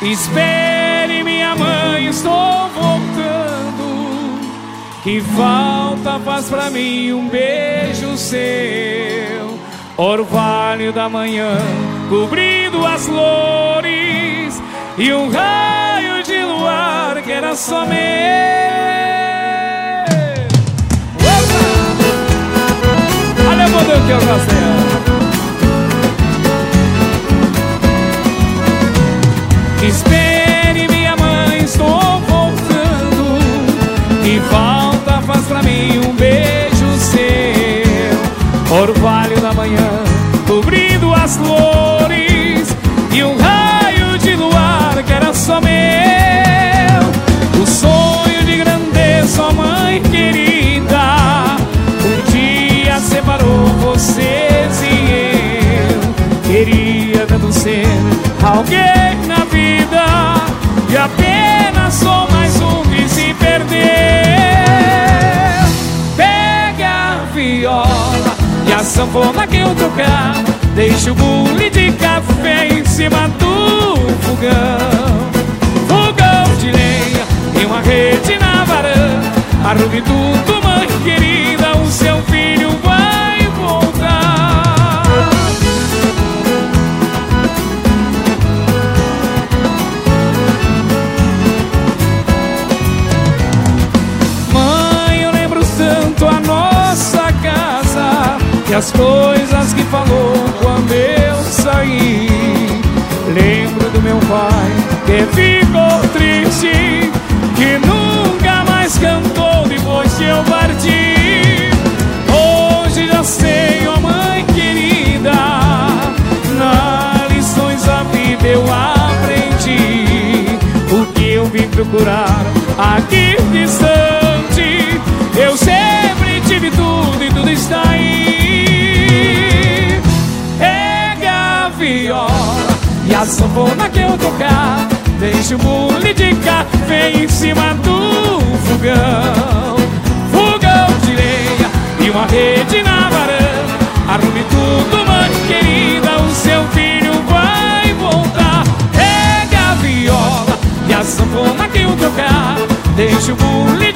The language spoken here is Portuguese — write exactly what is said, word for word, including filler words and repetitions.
Espere, minha mãe, estou voltando. Que falta faz pra mim um beijo seu. Orvalho da manhã cobrindo as flores e um raio de luar que era só meu. Olha, meu Deus, que eu gostei. Espere, minha mãe, estou voltando. Que falta faz pra mim um beijo seu. Orvalho da manhã cobrindo as flores e um raio de luar que era só meu. O sonho de grandeza, ó mãe querida, um dia separou vocês e eu. Queria tanto ser alguém na vida e apenas sou mais um que se perdeu. Pega a viola e a sanfona que eu tocar, deixa o bule de café em cima do fogão. Fogão de lenha e uma rede na varanda. Arrume tudo, mãe querida, o seu filho vai voltar. E as coisas que falou quando eu saí. Lembro do meu pai que ficou triste, que nunca mais cantou depois que eu parti. Hoje já sei, ó mãe querida, nas lições da vida eu aprendi. O que eu vim procurar aqui distante, eu sempre tive tudo e tudo está aí. E a sanfona que eu tocar, deixa o bule de café em cima do fogão. Fogão de lenha e uma rede na varanda. Arrume tudo, mãe querida, o seu filho vai voltar. Pega a viola e a sanfona que eu tocar, deixa o bule